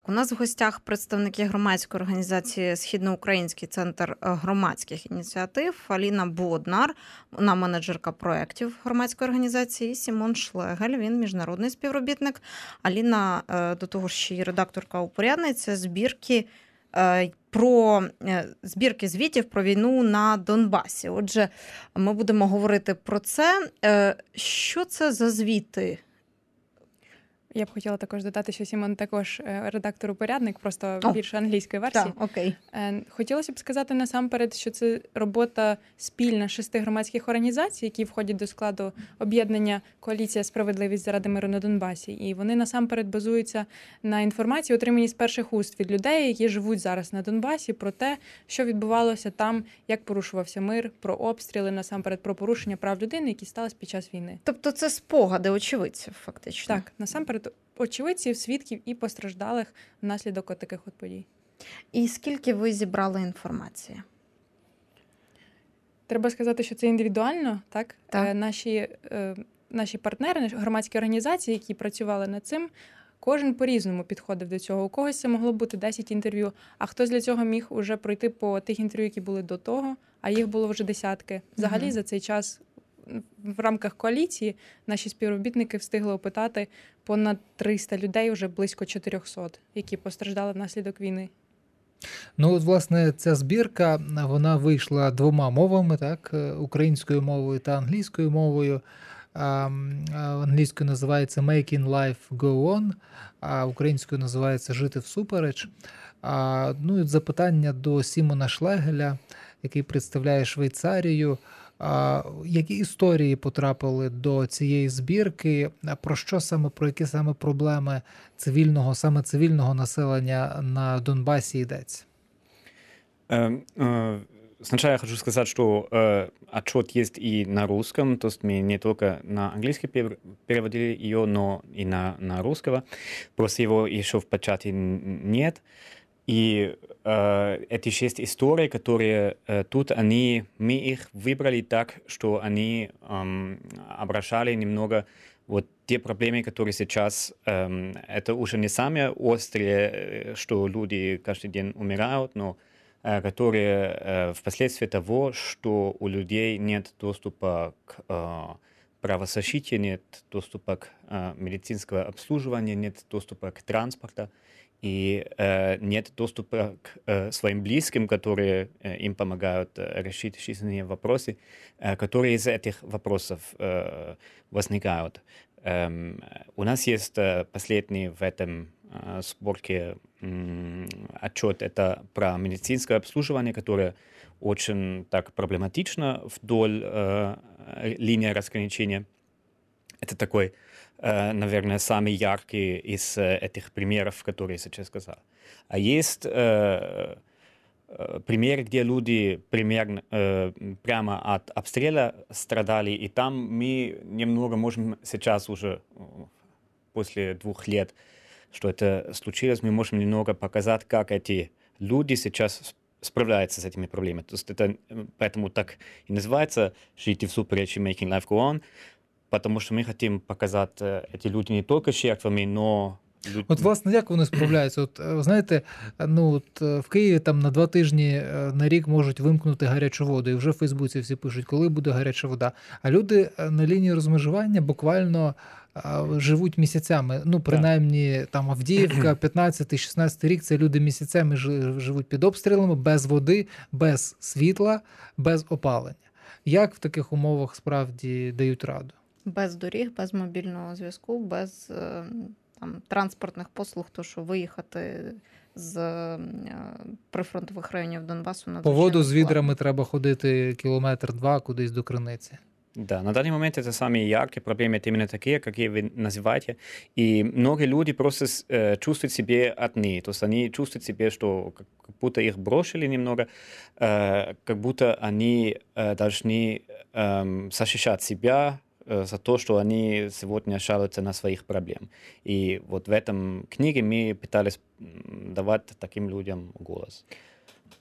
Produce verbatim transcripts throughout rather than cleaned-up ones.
У нас в гостях представники громадської організації «Східноукраїнський центр громадських ініціатив» Аліна Боднар, вона менеджерка проєктів громадської організації, і Сімон Шлегель, він міжнародний співробітник. Аліна, до того ж, ще й редакторка-упорядниця збірки про збірки звітів про війну на Донбасі. Отже, ми будемо говорити про це. Що це за звіти? Я б хотіла також додати, що Сімон також редактор-упорядник, просто О, більше англійської версії. Так, окей. Хотілося б сказати насамперед, що це робота спільна шести громадських організацій, які входять до складу об'єднання «Коаліція справедливість заради миру на Донбасі». І вони насамперед базуються на інформації, отриманій з перших уст від людей, які живуть зараз на Донбасі, про те, що відбувалося там, як порушувався мир, про обстріли, насамперед про порушення прав людини, які сталися під час війни. Тобто це спогади очевидців, фактично? Так, насамперед очевидців, свідків і постраждалих внаслідок таких от подій. І скільки ви зібрали інформації? Треба сказати, що це індивідуально, так? Так. Наші, наші партнери, громадські організації, які працювали над цим, кожен по-різному підходив до цього. У когось це могло бути десять інтерв'ю, а хтось для цього міг уже пройти по тих інтерв'ю, які були до того, а їх було вже десятки. Взагалі угу. за цей час в рамках коаліції наші співробітники встигли опитати понад триста людей, вже близько чотирьохсот, які постраждали внаслідок війни. Ну, от, власне, ця збірка, вона вийшла двома мовами, так, українською мовою та англійською мовою. Англійською називається «Making Life Go On», а українською називається «Жити всупереч». Ну, і запитання до Сімона Шлегеля, який представляє Швейцарію. Які історії потрапили до цієї збірки? Про що саме, про які саме проблеми цивільного, саме цивільного населення на Донбасі йдеться? Сначала я хочу сказать, что э, отчет есть и на русском, то есть мы не только на английский переводили ее, но и на, на русского. Просто его еще в печати нет. И э, эти шесть историй, которые э, тут, они, мы их выбрали так, что они э, обращали немного вот те проблемы, которые сейчас, э, это уже не самые острые, что люди каждый день умирают, но э, которые э, впоследствии того, что у людей нет доступа к э, правозащите, нет доступа к э, медицинскому обслуживанию, нет доступа к транспорту, и э, нет доступа к э, своим близким, которые э, им помогают э, решить жизненные вопросы, э, которые из этих вопросов э, возникают. Э, у нас есть э, последний в этом э, сборке э, отчет, это про медицинское обслуживание, которое очень так проблематично вдоль э, линии разграничения. Это такой, наверное, самый яркий из этих примеров, которые я сейчас сказал. А есть э, примеры, где люди примерно, э, прямо от обстрела страдали, и там мы немного можем сейчас уже, после двух лет, что это случилось, мы можем немного показать, как эти люди сейчас справляются с этими проблемами. То есть это поэтому так и называется «Жить всупереч и making life go on», потому що ми хочемо показати, ці люди не тільки жертвами, но... От, власне, як вони справляються? От, знаєте, ну, от, в Києві там на два тижні на рік можуть вимкнути гарячу воду, і вже в Фейсбуці всі пишуть, коли буде гаряча вода. А люди на лінії розмежування буквально живуть місяцями. Ну, принаймні, там Авдіївка, п'ятнадцятий-шістнадцятий рік, це люди місяцями живуть під обстрілами, без води, без світла, без опалення. Як в таких умовах справді дають раду? Без доріг, без мобільного зв'язку, без там, транспортних послуг, то що виїхати з прифронтових районів Донбасу на по воду з відрами треба ходити кілометр-два кудись до криниці. Да, на данный момент это самые яркие проблемы, это именно такие, какие вы называете. И многие люди просто э, чувствуют себя одни. То есть они чувствуют себя, что как будто их бросили немного, э, как будто они э, должны э, защищать себя э, за то, что они сегодня жалуются на своих проблем. И вот в этом книге мы пытались давать таким людям голос.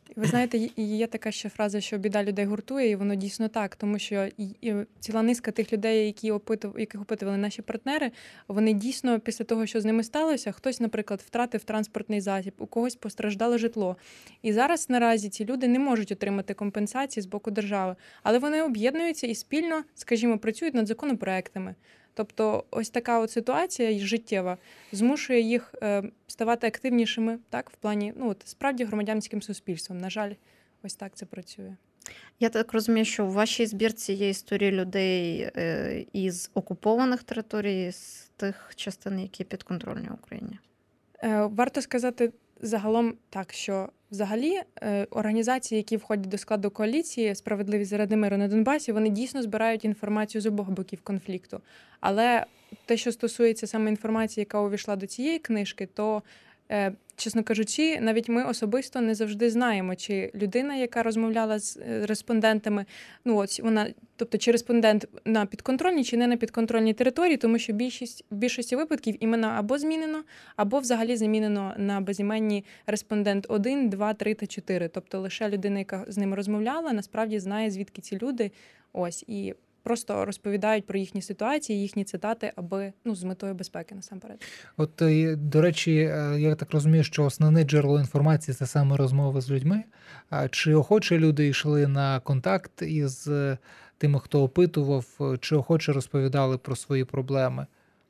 Ви знаєте, є- є така ще фраза, що біда людей гуртує, і воно дійсно так, тому що і- і ціла низка тих людей, які опитували, яких опитували наші партнери, вони дійсно після того, що з ними сталося, хтось, наприклад, втратив транспортний засіб, у когось постраждало житло. І зараз наразі ці люди не можуть отримати компенсації з боку держави, але вони об'єднуються і спільно, скажімо, працюють над законопроектами. Тобто ось така от ситуація життєва змушує їх е, ставати активнішими, так, в плані, ну, от, справді громадянським суспільством. На жаль, ось так це працює. Я так розумію, що у вашій збірці є історії людей е, із окупованих територій, з тих частин, які підконтрольні Україні. Е, Варто сказати загалом так, що взагалі е, організації, які входять до складу коаліції «Справедливість заради миру на Донбасі», вони дійсно збирають інформацію з обох боків конфлікту. Але те, що стосується саме інформації, яка увійшла до цієї книжки, то, е, чесно кажучи, навіть ми особисто не завжди знаємо, чи людина, яка розмовляла з е, респондентами, ну от вона, тобто чи респондент на підконтрольній, чи не на підконтрольній території, тому що більшість в більшості випадків імена або змінено, або взагалі замінено на безіменні респондент один, два, три та чотири. Тобто лише людина, яка з ними розмовляла, насправді знає, звідки ці люди. Ось і просто розповідають про їхні ситуації, їхні цитати, аби, ну, з метою безпеки насамперед. От, е, до речі, е, я так розумію, що основне джерело інформації – це саме розмови з людьми. А чи охоче люди йшли на контакт із е, тими, хто опитував, е, чи охоче розповідали про свої проблеми?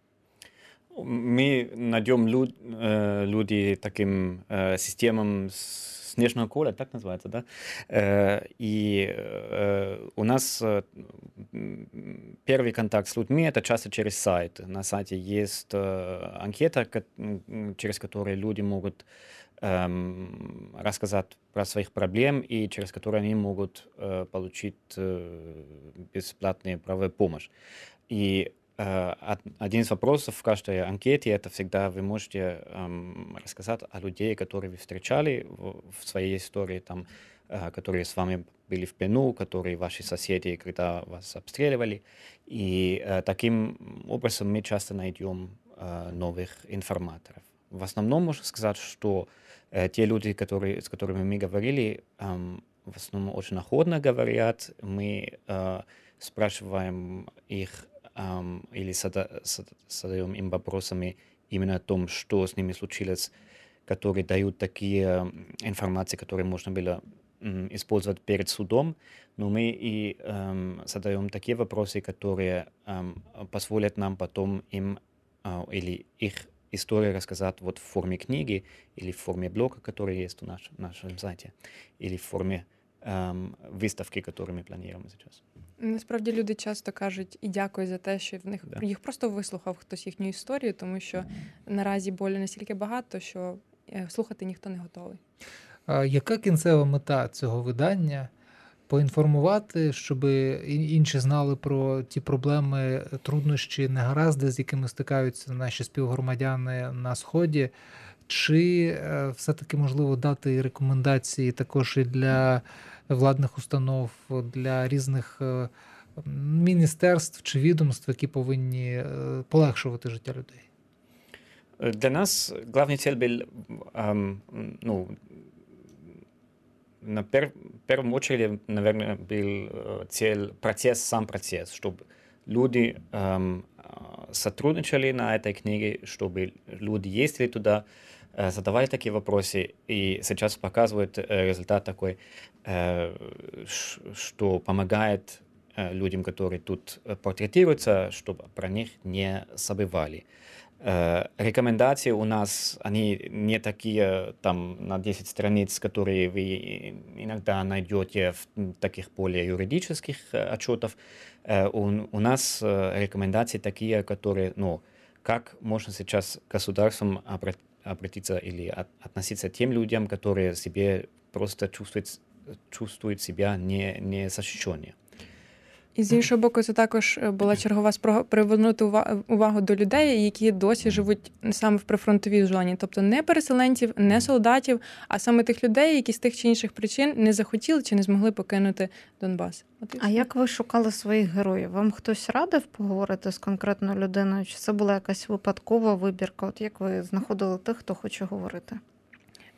Мы найдем люд, э, люди таким э, системам снежного коля, так называется, да? Э, и э, у нас э, м, первый контакт с людьми это часто через сайт. На сайте есть э, анкета, ко- м, через которую люди могут эм, рассказать про своих проблем и через которые они могут э, получить э, бесплатную правовую помощь. И э, од- один из вопросов в каждой анкете это всегда вы можете эм, рассказать о людей, которые вы встречали в, в своей истории, там, э, которые с вами были в плену, которые ваши соседи, когда вас обстреливали. И э, таким образом мы часто найдем э, новых информаторов. В основном можно сказать, что э, те люди, которые, с которыми мы говорили, эм, в основном очень охотно говорят. Мы э, спрашиваем их эм, или зада- зада- задаем им вопросами именно о том, что с ними случилось, которые дают такие м, информации, которые можно было м, использовать перед судом. Но мы и эм, задаем такие вопросы, которые эм, позволят нам потом им а, или их историю рассказать вот в форме книги или в форме блога, который есть у наш, нашем сайте, или в форме эм, выставки, которую мы планируем сейчас. Насправді люди часто кажуть і дякую за те, що в них Да. їх просто вислухав хтось їхню історію, тому що наразі болі настільки багато, що е, слухати ніхто не готовий. А яка кінцева мета цього видання? Поінформувати, щоб і- інші знали про ті проблеми, труднощі, негаразди, з якими стикаються наші співгромадяни на Сході, чи е, все-таки можливо дати рекомендації також і для владних установ, для різних е, міністерств чи відомств, які повинні е, полегшувати життя людей? Э, Для нас главный цель был, эм, ну, на пер- первом очереди, наверное, был э, цель, процесс, сам процесс, чтобы люди эм, э, сотрудничали на этой книге, чтобы люди ездили туда, э, задавали такие вопросы, и сейчас показывает э, результат такой, э, ш- что помогает э, людям, которые тут э, портретируются, чтобы про них не забывали. Э, Рекомендации у нас, они не такие там на десять страниц, которые вы иногда найдете в м, таких более юридических э, отчетов. Э, У, у нас э, рекомендации такие, которые, ну, как можно сейчас государством обра- обратиться или от- относиться к тем людям, которые себе просто чувствуют, с- чувствуют себя не, не защищенными. І з іншого боку, це також е, була чергова спроба привернути ува- увагу до людей, які досі живуть саме в прифронтовій зоні. Тобто не переселенців, не солдатів, а саме тих людей, які з тих чи інших причин не захотіли чи не змогли покинути Донбас. От і А все. як ви шукали своїх героїв? Вам хтось радив поговорити з конкретною людиною? Чи це була якась випадкова вибірка? От як ви знаходили тих, хто хоче говорити?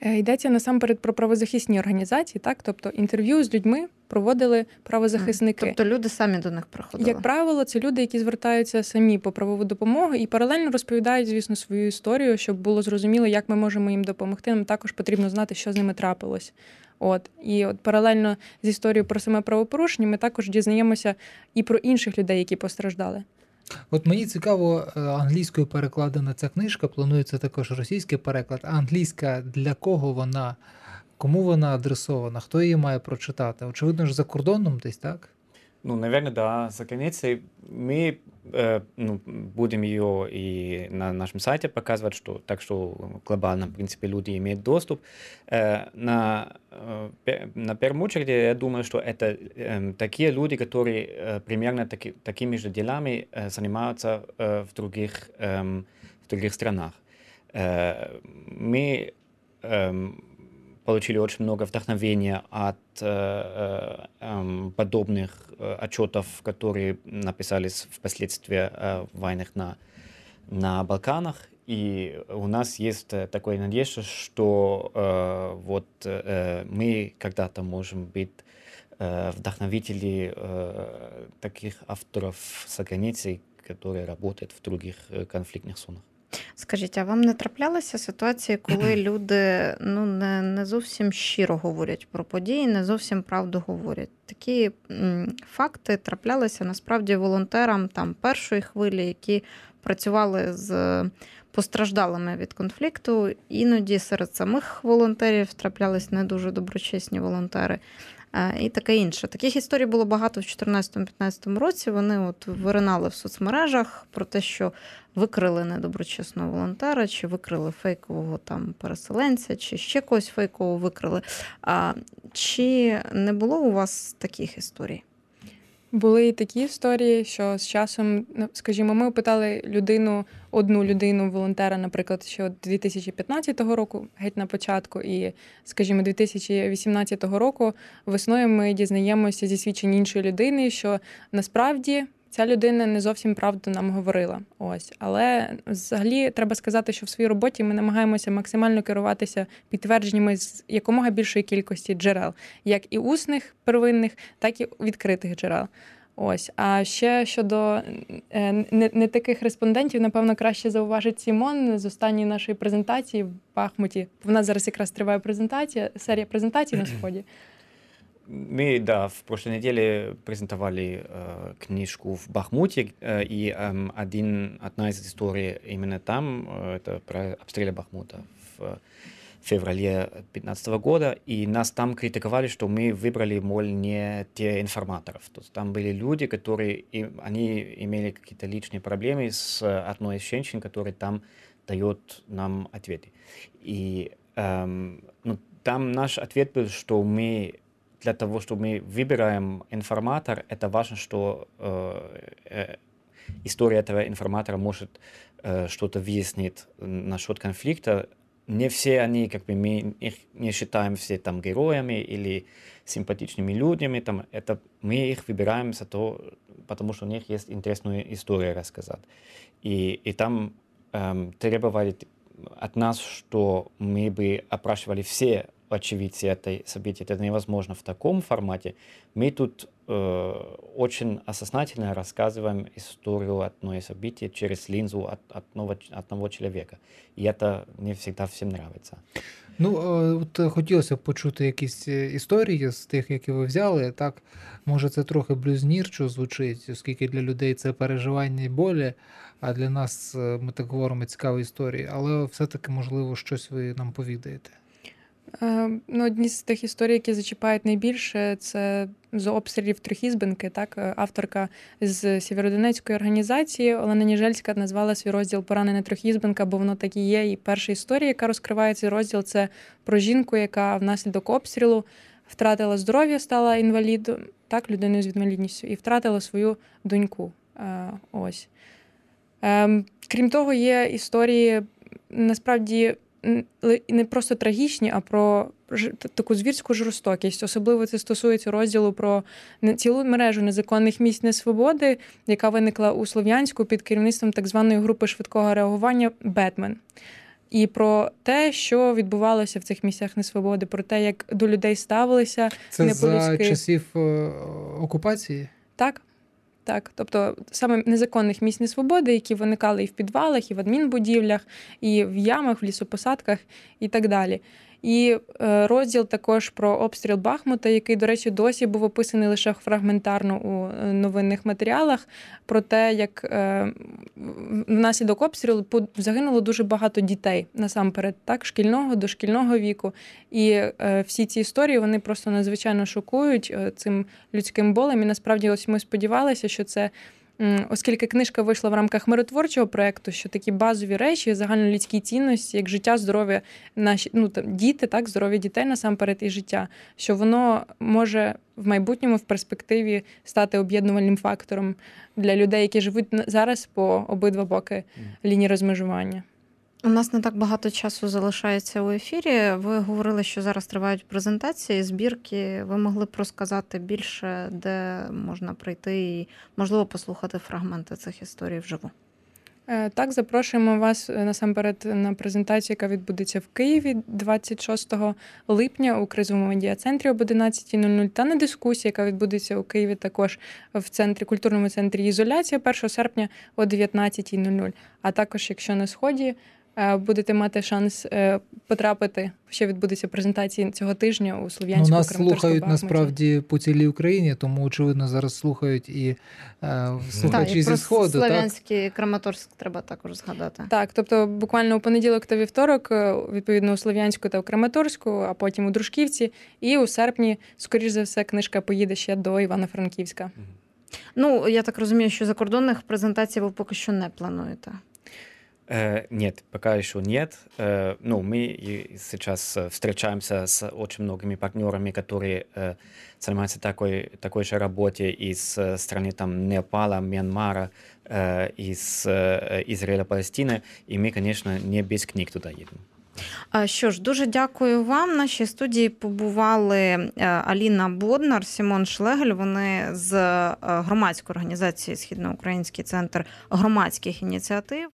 Йдеться насамперед про правозахисні організації, так? Тобто інтерв'ю з людьми проводили правозахисники. Тобто люди самі до них приходили? Як правило, це люди, які звертаються самі по правову допомогу і паралельно розповідають, звісно, свою історію, щоб було зрозуміло, як ми можемо їм допомогти. Нам також потрібно знати, що з ними трапилось. От. І от паралельно з історією про саме правопорушення ми також дізнаємося і про інших людей, які постраждали. От мені цікаво, англійською перекладена ця книжка, планується також російський переклад. А англійська для кого вона? Кому вона адресована? Хто її має прочитати? Очевидно ж, за кордоном десь, так? Ну, наверное, да, за границей. Мы э, ну, будем ее и на нашем сайте показывать, что, так что глобально, в принципе, люди имеют доступ. Э, на, э, на первом очереди, я думаю, что это э, такие люди, которые э, примерно таки, такими же делами э, занимаются э, в, других, э, в других странах. Э, мы э, получили очень много вдохновения от э, э, подобных э, отчетов, которые написались впоследствии э, в войнах на, на Балканах. И у нас есть такая надежда, что э, вот, э, мы когда-то можем быть э, вдохновители э, таких авторов за границей, которые работают в других э, конфликтных зонах. Скажіть, а вам не траплялися ситуації, коли люди ну, не, не зовсім щиро говорять про події, не зовсім правду говорять? Такі м, факти траплялися насправді волонтерам там, першої хвилі, які працювали з постраждалими від конфлікту. Іноді серед самих волонтерів траплялись не дуже доброчесні волонтери. І таке інше. Таких історій було багато в чотирнадцятому-п'ятнадцятому році. Вони от виринали в соцмережах про те, що викрили недоброчесного волонтера, чи викрили фейкового там переселенця, чи ще когось фейкового викрили. А чи не було у вас таких історій? Були і такі історії, що з часом, скажімо, ми опитали людину, одну людину, волонтера, наприклад, ще дві тисячі п'ятнадцятого року, геть на початку, і, скажімо, дві тисячі вісімнадцятого року весною ми дізнаємося зі свідчень іншої людини, що насправді ця людина не зовсім правду нам говорила. Ось. Але взагалі треба сказати, що в своїй роботі ми намагаємося максимально керуватися підтвердженнями з якомога більшої кількості джерел, як і усних первинних, так і відкритих джерел. Ось. А ще щодо не, не таких респондентів, напевно, краще зауважить Сімон з останньої нашої презентації в Бахмуті. В нас зараз якраз триває презентація, серія презентацій на Сході. Мы, да, в прошлой неделе презентовали э, книжку в Бахмуте, э, и э, один, одна из историй именно там, э, это про обстрел Бахмута в феврале две тысячи пятнадцатого года, и нас там критиковали, что мы выбрали, мол, не те информаторов. То есть там были люди, которые, и, они имели какие-то личные проблемы с одной из женщин, которая там дает нам ответы. И э, ну, там наш ответ был, что мы для того, чтобы мы выбираем информатор, это важно, что э, э, история этого информатора может э, что-то выяснить насчет конфликта. Не все они, как бы мы их не считаем все там героями или симпатичными людьми, там, это мы их выбираем за то, потому что у них есть интересная история рассказать. И, и там э, требовали от нас, что мы бы опрашивали все очевидцы этой события. Это невозможно в таком формате. Мы тут э, очень осознательно рассказываем историю одной события через линзу от, от одного, одного человека. И это не всегда всем нравится. Ну, от хотілося б почути якісь історії з тих, які ви взяли. Так, може, це трохи блюзнірчо звучить, оскільки для людей це переживання і болі, а для нас, ми так говоримо, цікаві історії. Але все-таки, можливо, щось ви нам повідаєте. Ну, одні з тих історій, які зачіпають найбільше, це з обстрілів Трьохізбенки. Так, авторка з Сєвєродонецької організації Олена Ніжельська назвала свій розділ «Поранена Трьохізбенка», бо воно так і є. І перша історія, яка розкриває цей розділ, це про жінку, яка внаслідок обстрілу втратила здоров'я, стала інвалідом, так, людиною з інвалідністю, і втратила свою доньку. Ось. Крім того, є історії, насправді, не просто трагічні, а про таку звірську жорстокість. Особливо це стосується розділу про цілу мережу незаконних місць несвободи, яка виникла у Слов'янську під керівництвом так званої групи швидкого реагування «Бетмен». і про те, що відбувалося в цих місцях несвободи, про те, як до людей ставилися Це не за по-людськи. часів е, окупації? Так. Так, тобто саме незаконних місць несвободи, які виникали і в підвалах, і в адмінбудівлях, і в ямах, в лісопосадках і так далі. І е, розділ також про обстріл Бахмута, який, до речі, досі був описаний лише фрагментарно у новинних матеріалах, про те, як е, внаслідок обстрілу загинуло дуже багато дітей, насамперед, так, шкільного, дошкільного віку. І е, всі ці історії, вони просто надзвичайно шокують е, цим людським болем. І насправді ось ми сподівалися, що це, оскільки книжка вийшла в рамках миротворчого проєкту, що такі базові речі, загальнолюдські цінності, як життя, здоров'я, наші, ну, там, діти, так, здоров'я дітей насамперед і життя, що воно може в майбутньому, в перспективі стати об'єднувальним фактором для людей, які живуть зараз по обидва боки лінії розмежування. У нас не так багато часу залишається у ефірі. Ви говорили, що зараз тривають презентації, збірки. Ви могли б розказати більше, де можна прийти і, можливо, послухати фрагменти цих історій вживу? Так, запрошуємо вас насамперед на презентацію, яка відбудеться в Києві двадцять шостого липня у кризовому медіа-центрі об одинадцятій нуль нуль, та на дискусію, яка відбудеться у Києві також в центрі, культурному центрі «Ізоляція» першого серпня о дев'ятнадцятій нуль нуль. А також, якщо на Сході, будете мати шанс потрапити, ще відбудеться презентації цього тижня у Слов'янську, ну, нас Краматорську, слухають Бахмуті. насправді по цілій Україні, тому, очевидно, зараз слухають і е, слухачі так, зі Сходу. Слов'янський, Краматорськ треба також згадати. Так, тобто буквально у понеділок та вівторок, відповідно, у Слов'янську та у Краматорську, а потім у Дружківці, і у серпні, скоріш за все, книжка поїде ще до Івано-Франківська. Ну, я так розумію, що закордонних презентацій ви поки що не плануєте. Э, Нет, пока еще нет. Э, Ну, мы и сейчас э, встречаемся с очень многими партнерами, которые э, занимаются такой, такой же работе из э, страны там, Непала, Мьянмара, э, из э, Израиля, Палестины. И мы, конечно, не без книг туда едем. Що ж, дуже дякую вам. В нашій студії побували Аліна Боднар, Сімон Шлегель. Вони з громадської організації «Східноукраїнський центр громадських ініціатив».